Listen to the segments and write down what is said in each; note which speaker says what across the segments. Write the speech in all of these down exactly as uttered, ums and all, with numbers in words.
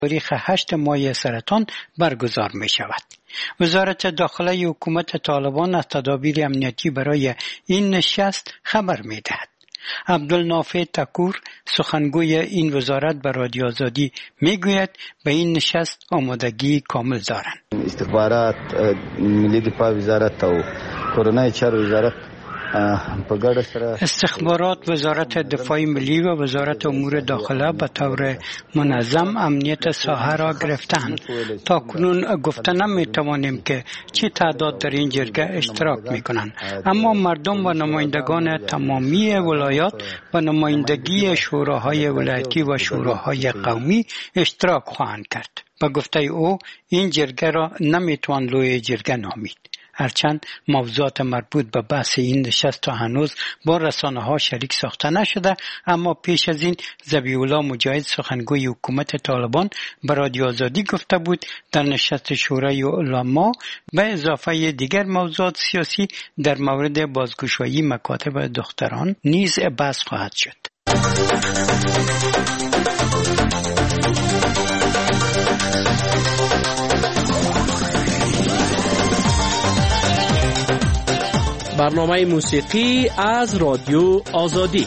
Speaker 1: تاریخ هشت ماه سرطان برگزار می شود. وزارت داخله حکومت طالبان از تدابیر امنیتی برای این نشست خبر می دهد. عبدالنافع تکور سخنگوی این وزارت به رادیو آزادی می گوید به این نشست آمادگی کامل دارند.
Speaker 2: استخبارات، ملی دفاع وزارت و کرونا چار وزارت
Speaker 1: استخبارات، وزارت دفاع ملی و وزارت امور داخله به طور منظم امنیت ساحه را گرفتند. تا کنون گفته نمی توانیم که چه تعداد در این جرگه اشتراک می کنند، اما مردم و نمایندگان تمامی ولایات و نمایندگی شوراهای ولایتی و شوراهای قومی اشتراک خواهند کرد. به گفته او این جرگه را نمی توان لوی جرگه نامید. هرچند موضوعات مربوط به بحث این نشست تا هنوز با رسانه ها شریک ساخته نشده، اما پیش از این ذبیح الله مجاهد سخنگوی حکومت طالبان به رادیو آزادی گفته بود در نشست شورای علما به اضافه دیگر موضوعات سیاسی در مورد بازگشایی مکاتب دختران نیز بحث خواهد شد.
Speaker 3: برنامه موسیقی از رادیو آزادی.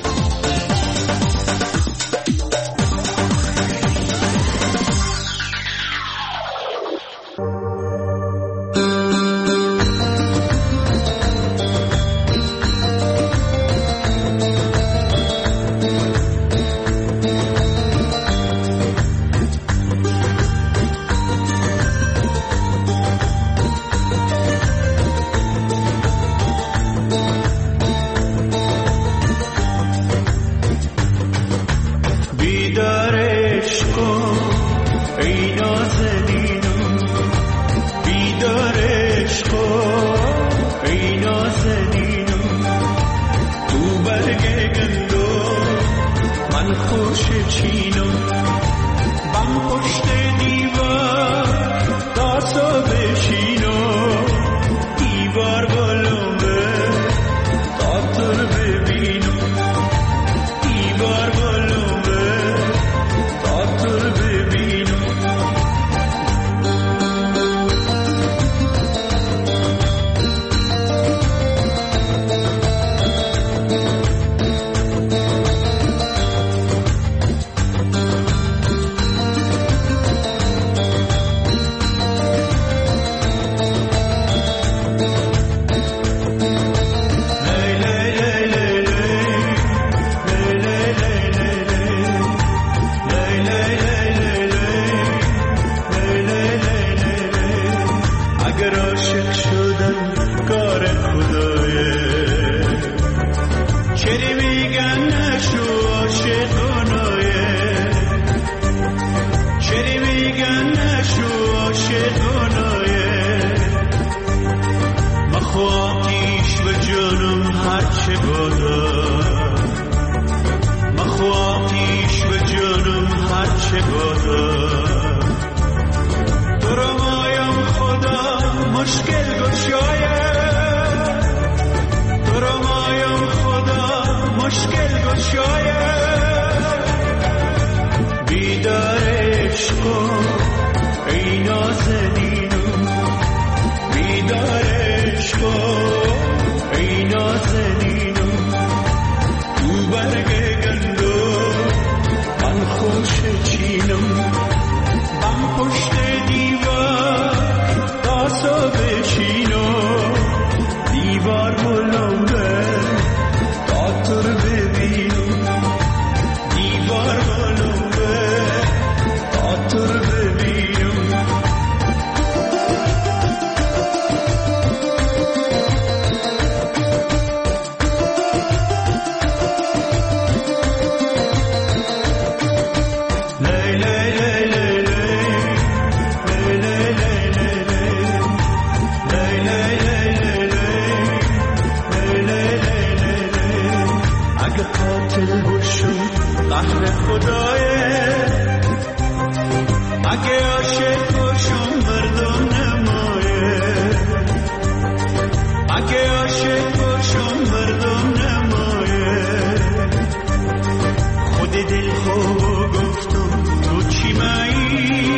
Speaker 4: دل خو گفتم تو چی مایی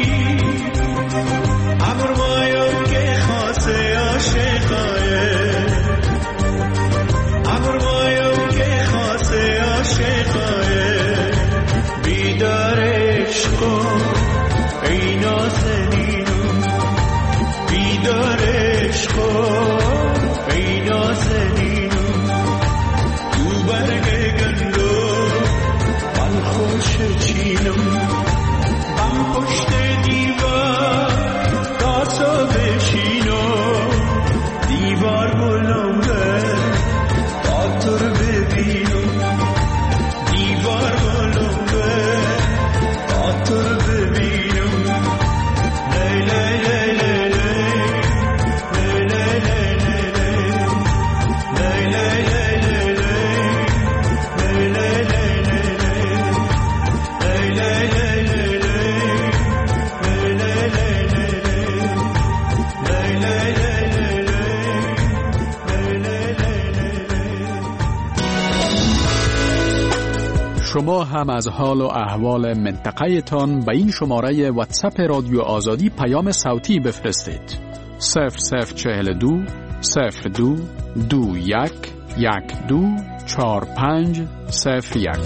Speaker 4: نازنینم بیدار عشقم ای نازنینم تو برگ گلو من خوش چینم من پشت دیوار تاسو بشینم دیوار بلنده تا تو رو ببینم دیوار بلنده تا تو رو ببینم لی لی لی لی لی لی لی لی لی
Speaker 5: شما هم از حال و احوال منطقه تان به این شماره واتساپ رادیو آزادی پیام صوتی بفرستید. صفر صفر چهل دو صفر دو دو یک یک دو چهار پنج صفر یک.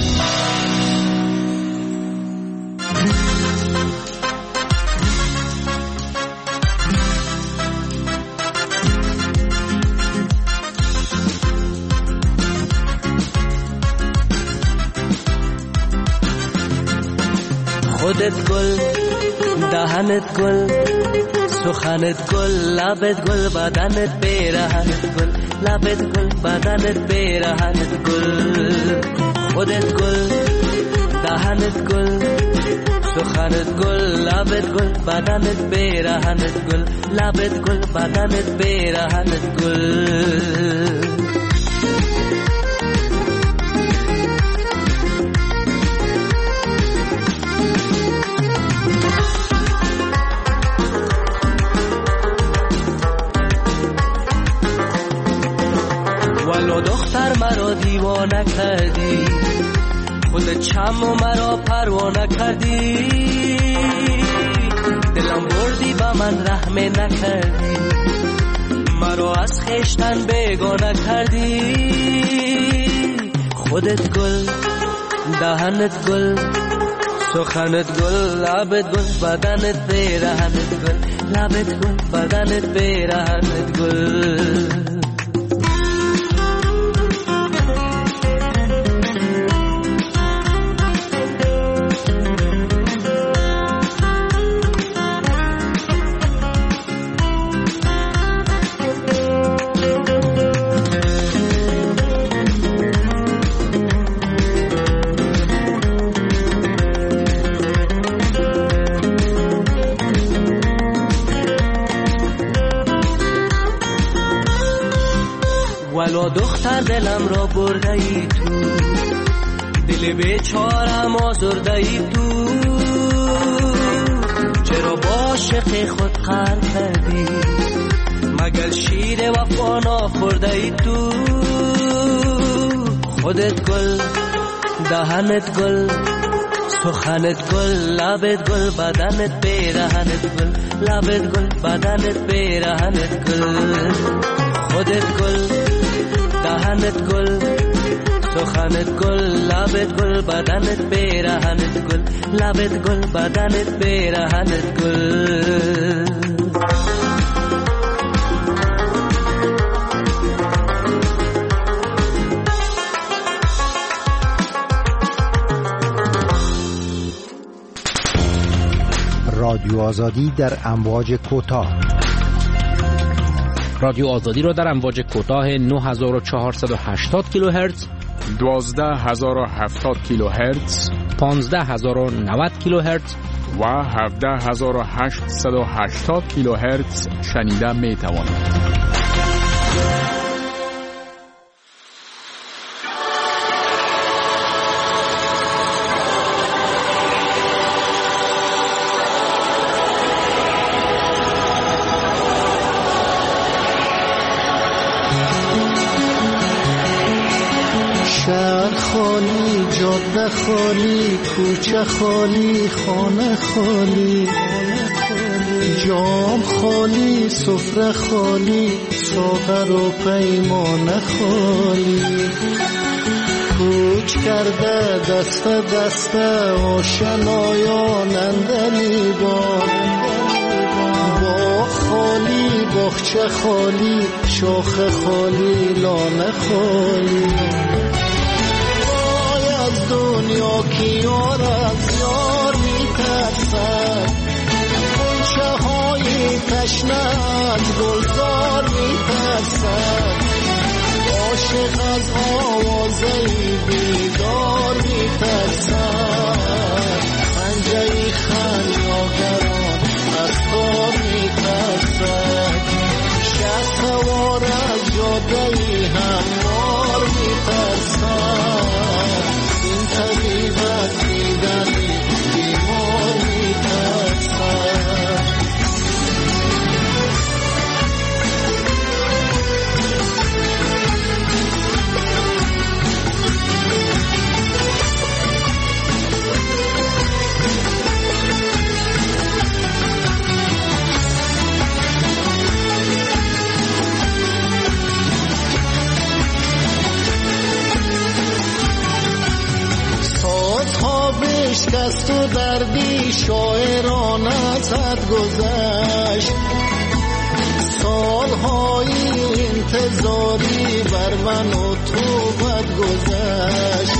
Speaker 6: خودت گل، دهنت گل، سخنت گل، لبت گل، بدنت پیرهنت گل، لبت گل، بدنت پیرهنت گل. خودت گل، دهنت گل، سخنت گل، لبت گل، بدنت پیرهنت گل، لبت گل، بدنت پیرهنت گل. ولو دختر مرا دیوانه کردی، خودت چم و مرا پروانه کردی، دلم بردی با من رحم نکردی، مرا از خشتن بیگانه کردی. خودت گل، دهنت گل، سخنت گل، لبت گل، بدنت پیرهنت گل، لبت گل، بدنت پیرهنت گل. ولو دختر دلم را برده ای تو، دل بیچارم آزرده ای تو، چرا با عاشق خود قهر کردی، مگر شیر وفا نخورده ای تو. خودت گل، دهنت گل، سخنت گل، لبت گل، بدنت پیرهنت گل، لبت گل، بدنت پیرهنت گل. خودت گل، دهنت گل، سخنت گل، لبت گل، بدنت پیرهنت گل، لبت گل، بدنت پیرهنت گل.
Speaker 7: رادیو آزادی در امواج کوتاه.
Speaker 3: رادیو آزادی را در امواج کوتاه نه هزار و چهارصد و هشتاد کیلوهرتز،
Speaker 5: دوازده هزار و هفتاد کیلوهرتز،
Speaker 3: پانزده هزار و نود کیلوهرتز
Speaker 5: و هفده هزار و هشتصد و هشتاد کیلوهرتز شنیده می توانید.
Speaker 4: شهر خالی، جاده خالی، کوچه خالی، خانه خالی، جام خالی، سفره خالی، ساغر و پیمانه خالی. کوچ کرده دست دست آشنایان اندلی با، باغچه خالی شاخ خالی لانه خالی. وای از دنیا کی یار از یار میترسد، غنچه های تشنه از گلزار میترسد، عاشق از آوازه بیدار میترسد، پنجه خمیازگران از کار میترسد، شهر سوار از جاده هموار میترسد، این طبیب از دیدن بیمار میترسد. بشکست و دردی شاعران از حد گذشت، سالهای انتظاری بر من و تو بد گذشت،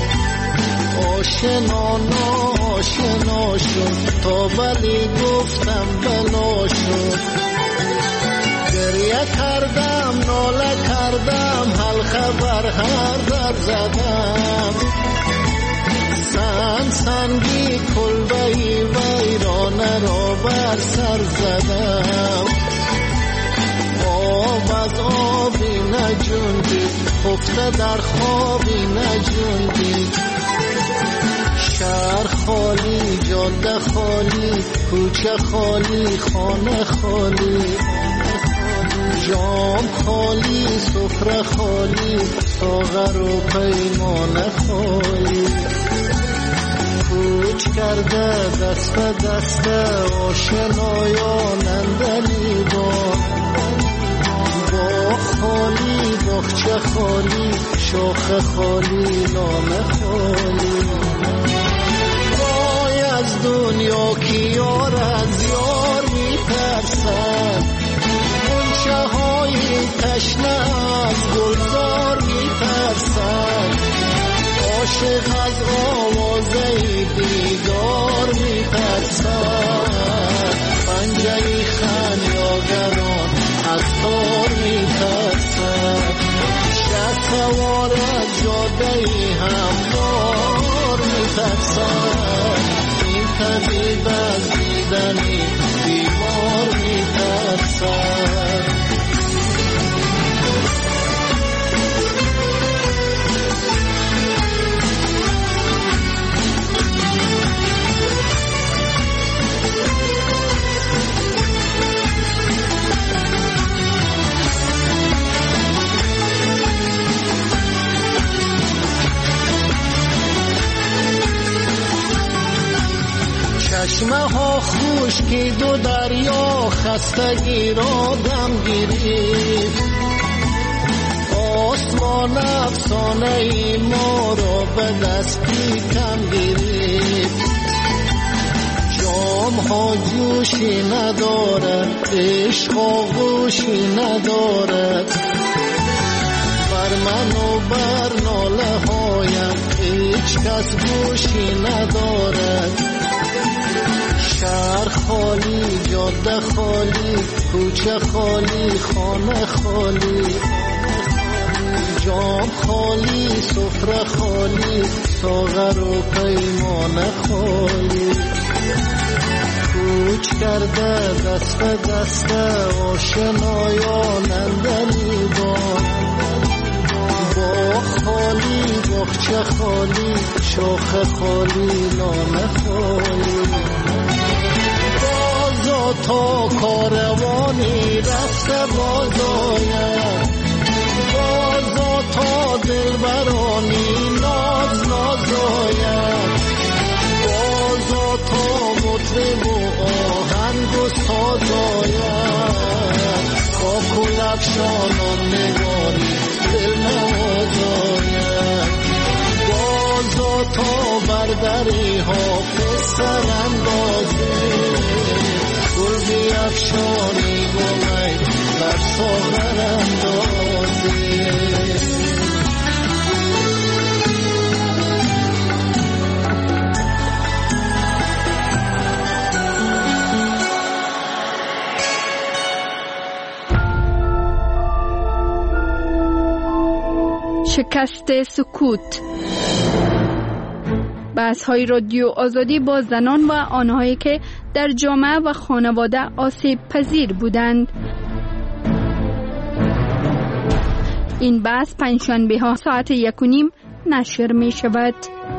Speaker 4: آشنا ناشنا شد تا ولی گفتم بلا شد، گریه کردم ناله کردم حل خبر هر در زدم، سن سنگی کلبهی ویرانه را بر سر زدم، آب از آبی نجوندید خفته در خوابی نجوندید، شهر خالی جاده خالی کوچه خالی خانه خالی، جام خالی سفره خالی ساغر و پیمانه خالی، کوچ کرده دست به دست آشنایانندنی با، باغ خالی باغچه خالی شاخ خالی لانه خالی. وای از دنیا کی یار از یار میترسد، غنچه های تشنه از گلزار میترسد، عاشق از آوازه دیدار میترسد، پنجه خمیازگران از تار میترسد، شهر سوار از جاده هموار میترسد، این طبیب از دیدنی بیمار میترسد. چشمه ها خشکی دو دریا خستگی را دم گیرید، آسمان افسانه ای ما را به دستی کم گیرید، جام ها جوشی ندارد عشق آغوشی ندارد، بر من و بر ناله هایم هیچ کس گوشی ندارد، شهر خالی جاده خالی کوچه خالی خانه خالی، جام خالی سفره خالی ساغر و پیمانه خالی، کوچ کرده دست به دست آشنایانندنی با، باغ خالی باغچه خالی شاخ خالی لانه خالی، بازا تا کاروانی رفته بازاید، بازا تا دلبرانی ناز نازاید، بازا تا مطرب و آهنگ و سازاید، با کلفشانان نگاری دل نوازاید، بازا تا بردری حافظ سر اندازه، گل بیفشانی با می
Speaker 8: شکست سکوت. بحث های رادیو آزادی با زنان و آنهایی که در جامعه و خانواده آسیب پذیر بودند. این بحث پنجشنبه ها ساعت یک و نیم نشر می شود.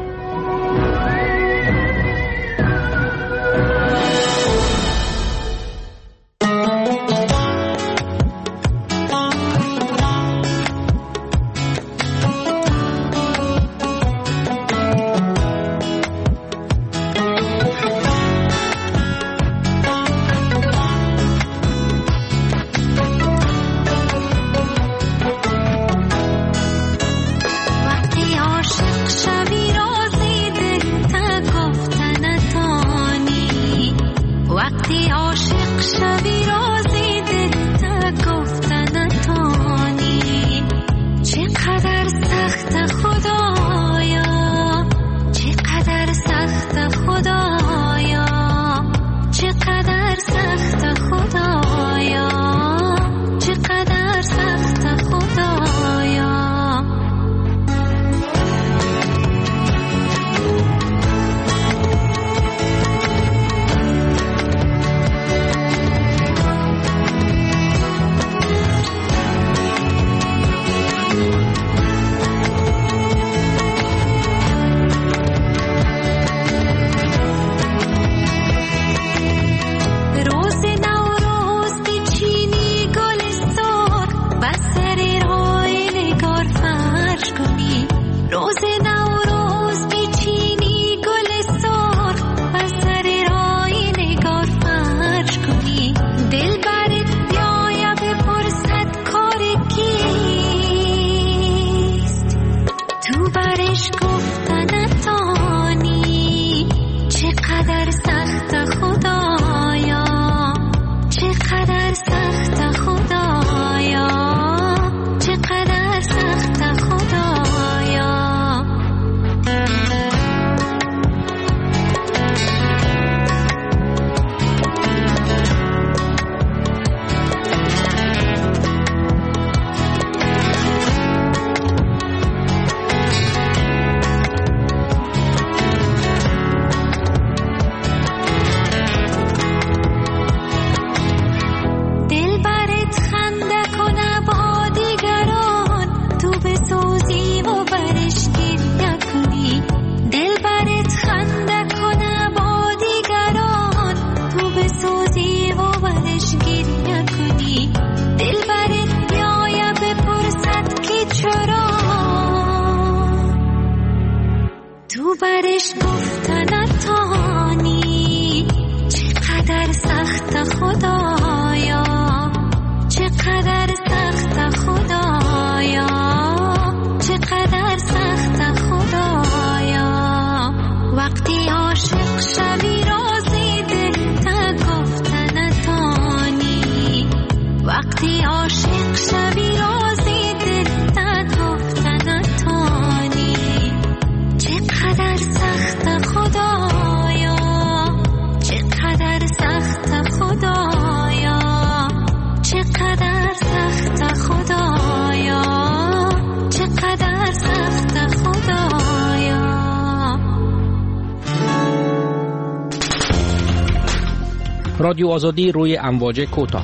Speaker 3: رادیو آزادی روی امواج کوتاه.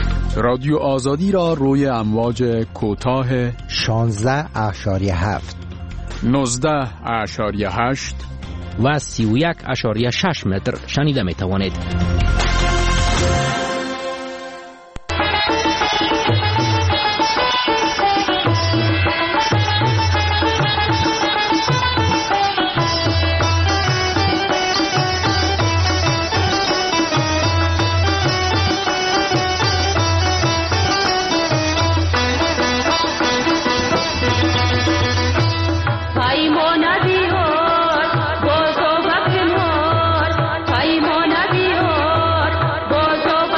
Speaker 5: رادیو آزادی را روی امواج کوتاه
Speaker 7: شانزده اشاریه هفت،
Speaker 5: نوزده اشاریه هشت
Speaker 3: و سی و یک اشاریه شش متر شنیده می توانید.
Speaker 9: Bozo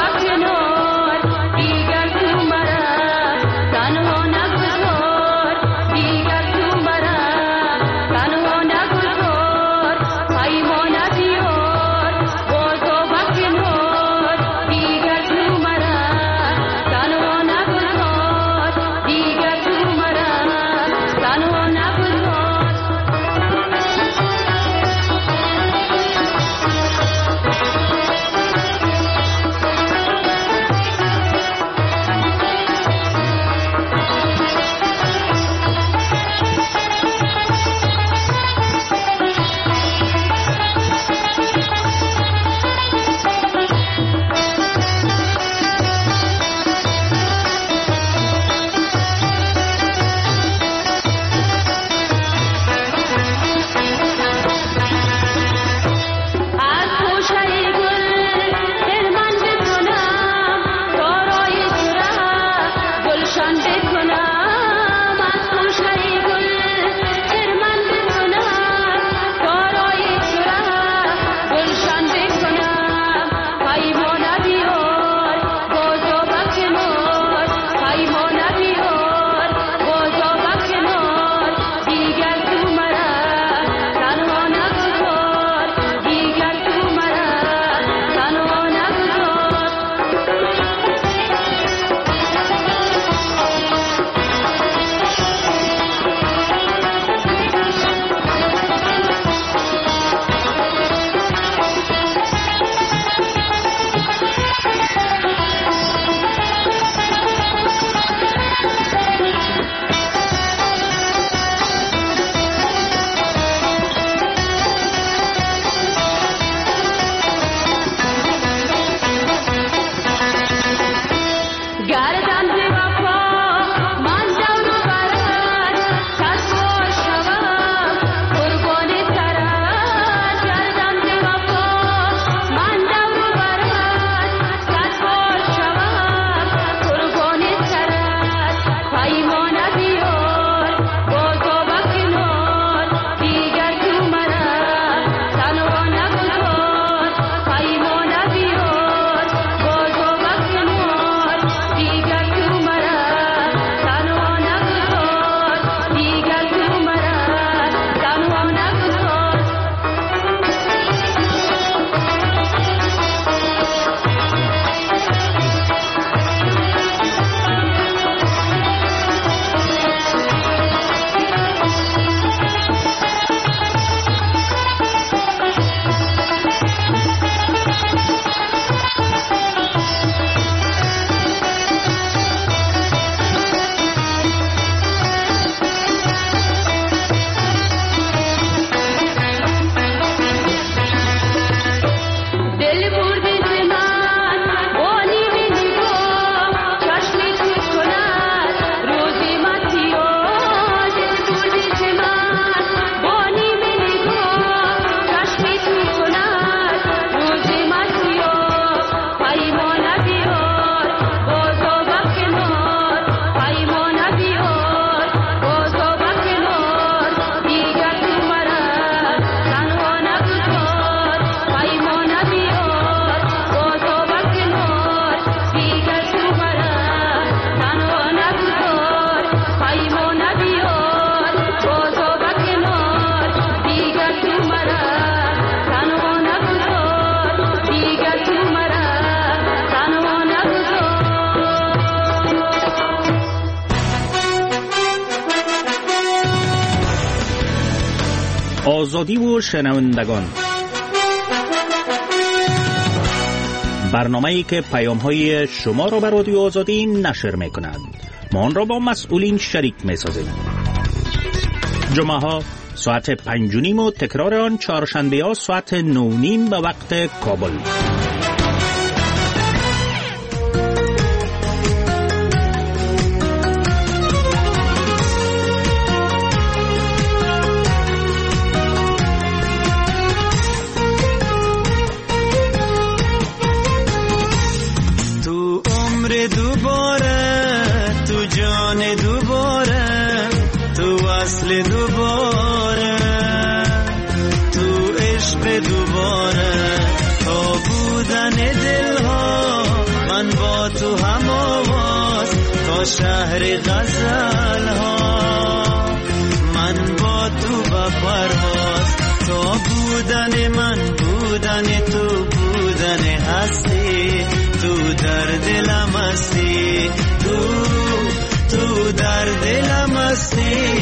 Speaker 9: آزادی و شنوندگان، برنامه‌ای که پیام‌های شما را به رادیو آزادی نشر می‌کند. ما آن را با مسئولین شریک می‌سازیم. جمعه‌ها ساعت پنج و نیم و تکرار آن چهارشنبه‌ها ساعت نه و نیم به وقت کابل.
Speaker 4: شهر غزل ها من با تو با پرواز، تو بودن من بودن تو بودن هستی، تو در دلم هستی، تو تو در دلم هستی.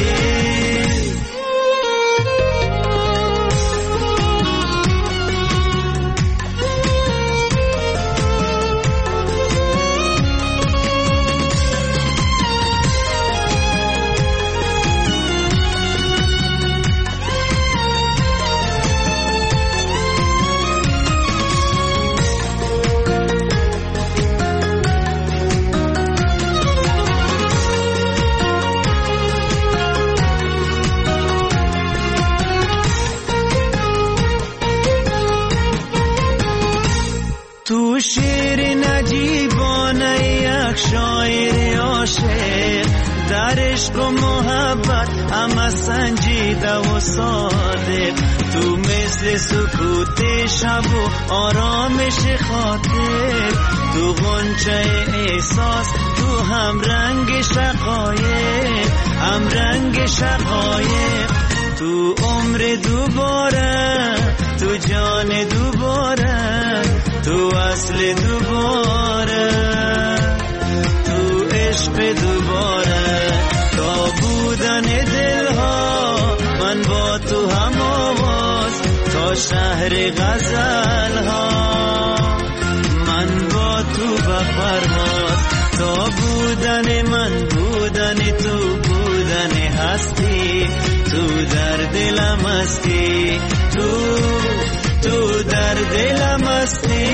Speaker 4: تو شیر نجیبانه یک شاعر عاشق، در عشق و محبت همه سنجیده و صادق، تو مثل سکوت شب و آرامش خاطر، تو غنچه احساس، تو هم رنگ شقایق، هم رنگ شقایق، تو عمر دوباره، تو جان دوباره، تو اصل دوباره، تو عشق دوباره، تا بودن دلها من با تو هم آواز، تا شهر غزل ها من با تو به پرواز، تا بودن من بودن تو بودن هستی، تو در دلم هستی، تو تو در دلم هستی.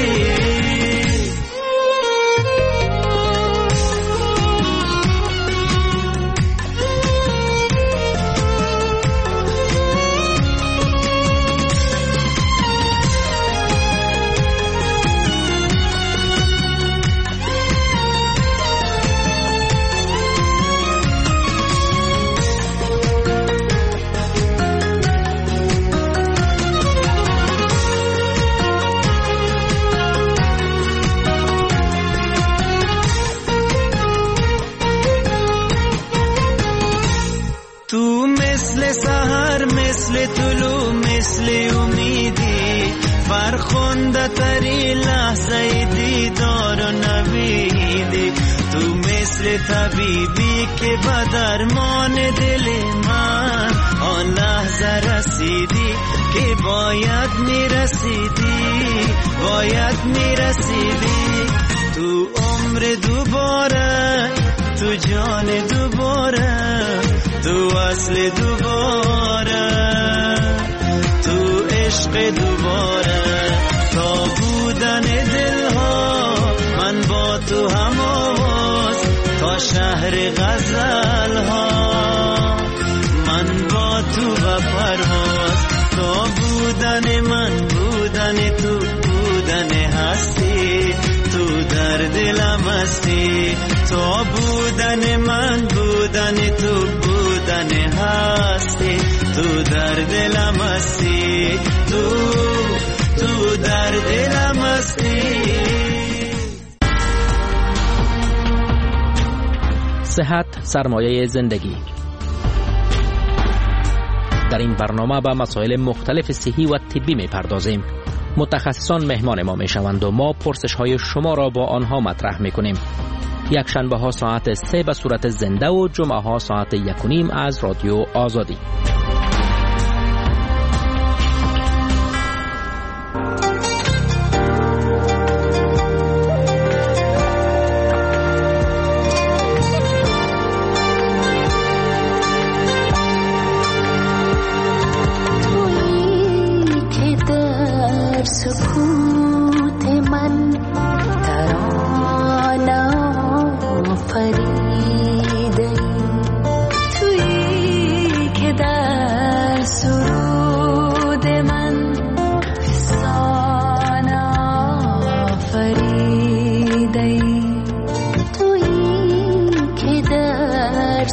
Speaker 4: فرخنده تری لحظه دیدار و نویدی، تو مثل طبیبی که به درمان دل من آن لحظه رسیدی که باید میرسیدی، باید میرسیدی، تو عمر دوباره، تو جان دوباره، تو اصل دوباره، تو عشق دوباره، تا بودن دلها من با تو هم آواز، تا شهر غزل ها من با تو به پرواز، تا بودن من بودن تو بودن هستی، تو در دلم هستی، تا بودن من بودن تو بودن هستی، تو در دلم هستی، تو تو در دلم هستی.
Speaker 3: صحت سرمایه زندگی. در این برنامه به مسائل مختلف صحی و طبی می پردازیم. متخصصان مهمان ما می شوند و ما پرسش های شما را با آنها مطرح می کنیم. یک شنبه ها ساعت سه به صورت زنده و جمعه ها ساعت یک و نیم از رادیو آزادی.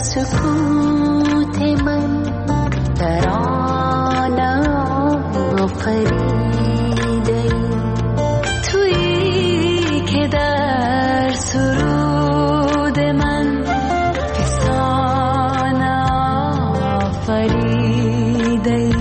Speaker 10: سکوت من ترانه آفریده تویی که در سرود من فسانه آفریده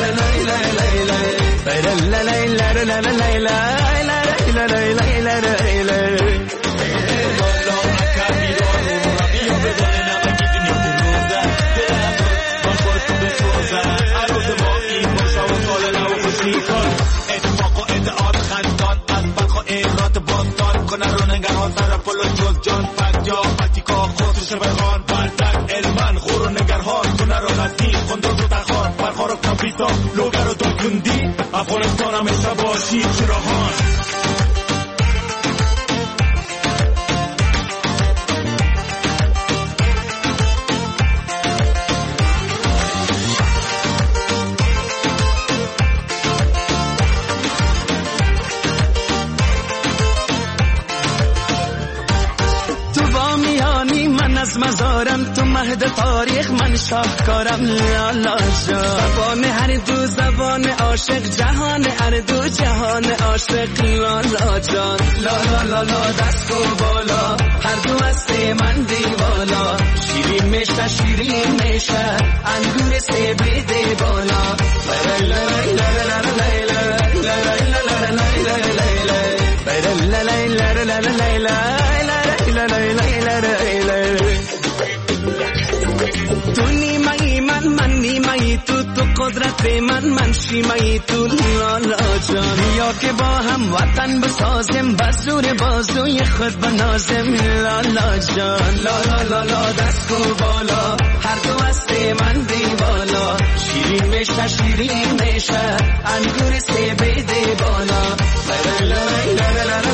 Speaker 6: la la la la la la la la la la la la la
Speaker 11: آفتاب لوگر رو دکوندی افغانستان همیشه باشی چراهان
Speaker 6: از مزارم تو مهد تاریخ من شاهکارم لالا جان زبان هر دو زبان عاشق جهان هر دو جهان عاشق لالا جان لالا لالا دست و بالا هر دو است من دیوالا شیرین میشه شیرین میشه انگور سه بیده بالا لا لا لا لا لا قدرت من منشی مایی تو لالا جان یا که با هم وطن بسازم بزور بازوی خود بنازم لالا جان لالا لالا دست و بالا هر دو است من دیوالا شیرین میشه شیرین میشه انگور سه بیده بالا لا لا لا لا لا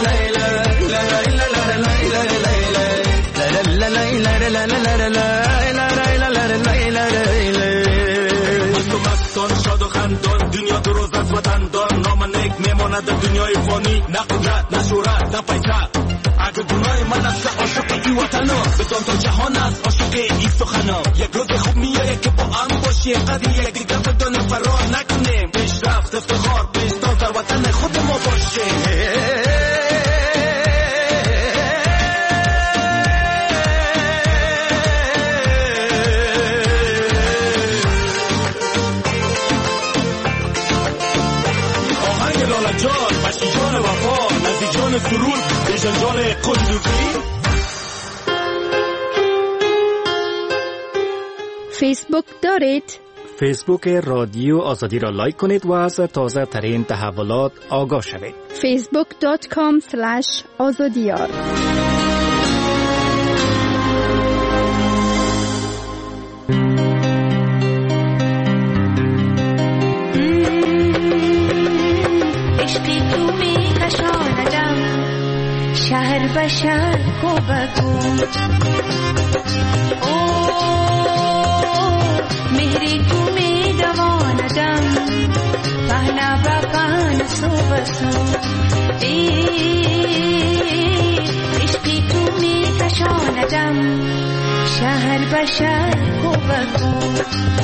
Speaker 6: شاد و خندان دنیا دو روز از وطن دار نام نیک میماند در دنیای فانی نه قدرت نه شهرت نه پیسه اگه گناه من است عاشق این وطنم بدان تا جهان است عاشق این سخنم یک روز خوب میایه که با هم باشیم قدر یک دیگر بدان فرار نکنیم پیشرفت افتخار پیشتاز در وطن خود ما باشیم سرود به جنجال قندوقی
Speaker 8: فیسبوک دارید؟
Speaker 3: فیسبوک رادیو آزادی را لایک کنید و از تازه ترین تحولات آگاه شوید.
Speaker 8: فیسبوک دات کام سلش آزادیار
Speaker 10: شهر بشر کو بگو او مهری تو می دواندم پهنا بپان سو بسو ای عشقی تو می کشاندم شهر بشر کو بگو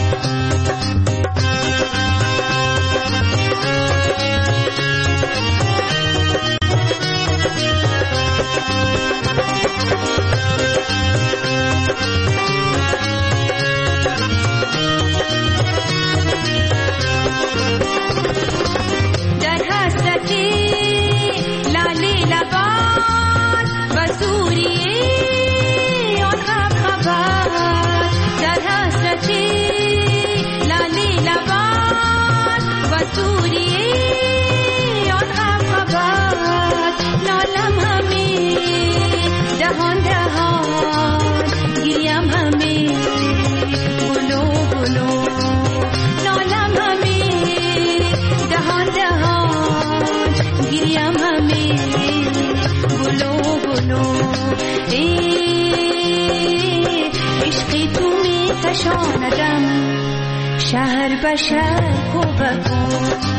Speaker 10: شهر بشر کو بگو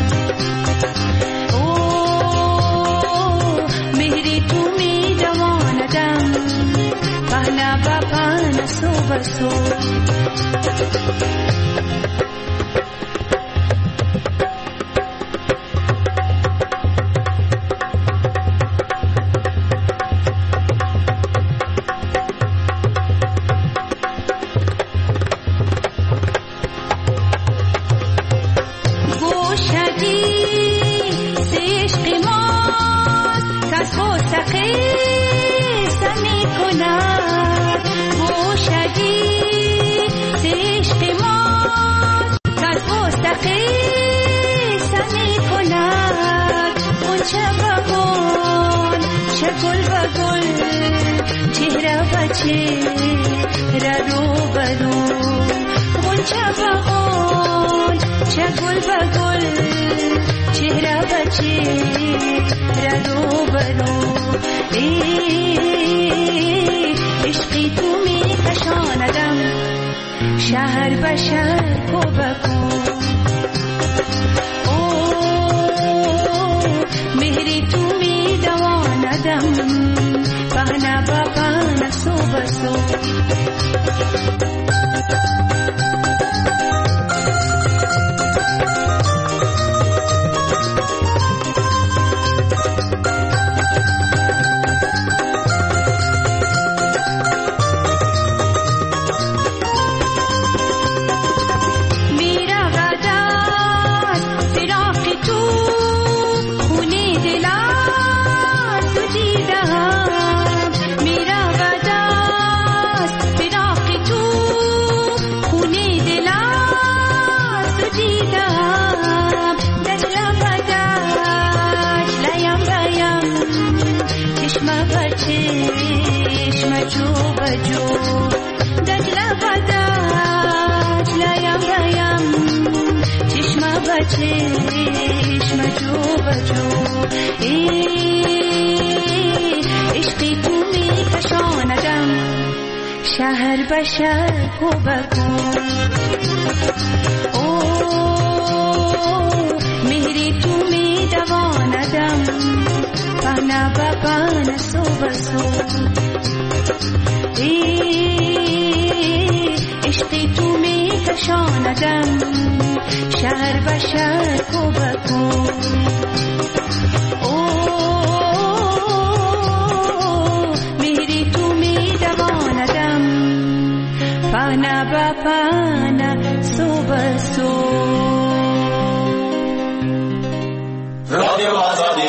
Speaker 10: او مهری تو می دواندم پهنا بپان سو بسو غنچه بغل چه گل بگل چهره بچه ردو برو عشقی تو می کشاندم شهر به شهر کو بکن مهری تو می دواندم پهنه با پهنه سو بسو چشم جو بجو عشقی تو می کشاندم شهر به شهر کو بکن مهری تو می دواندم پهنه به پهنه سو بسو عشقی تو می کشاندم شهر به شهر کو بکن مهری تو می دواندم پهنه به پهنه سو بسو
Speaker 11: رادیو آزادی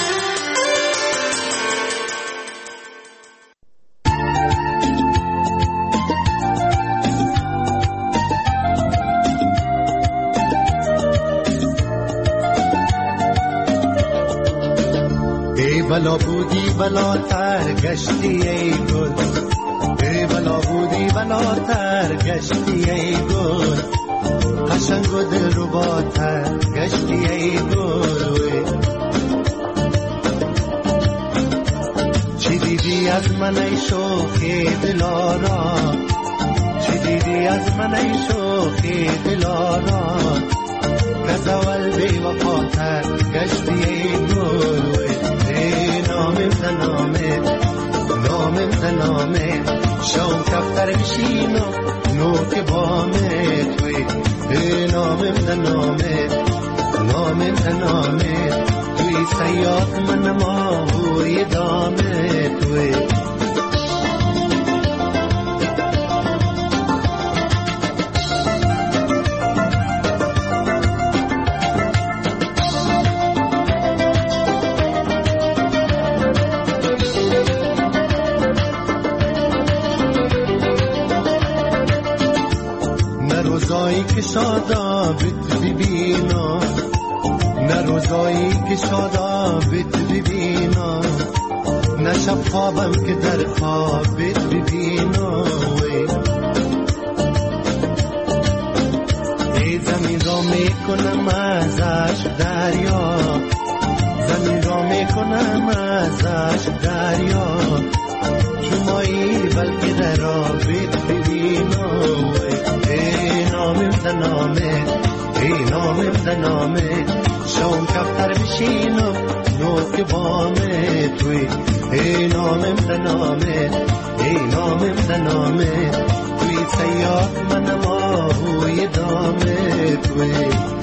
Speaker 4: بلا بودی بلا تر گشتی ای گل ای بلا بودی بلا تر گشتی ای گل قشنگ و دلربا تر گشتی ای گل چی دیدی از من ای شوخی دلارا چی دیدی از من ای شوخی دلارا گزول بی وفا تر گشتی ای گل نامم زنامه نامم زنامه شام کفتر بشین و نوک بامه توی نامم زنامه نامم زنامه توی سیاد من ماهوی دامه توی که شادا بت ببینا نه روزایی که شادا بت ببینا نه شب خوابم که در خوابت ببینا ای زمین را میکنم ازش دریا زمین را میکنم ازش دریا شمایی بلکه در آبت ببینا نامم زنامه ای نامم زنامه شام کفتر بشینم نوک بامه توی ای نامم زنامه ای نامم زنامه توی سیاد منم آهوی دامه توی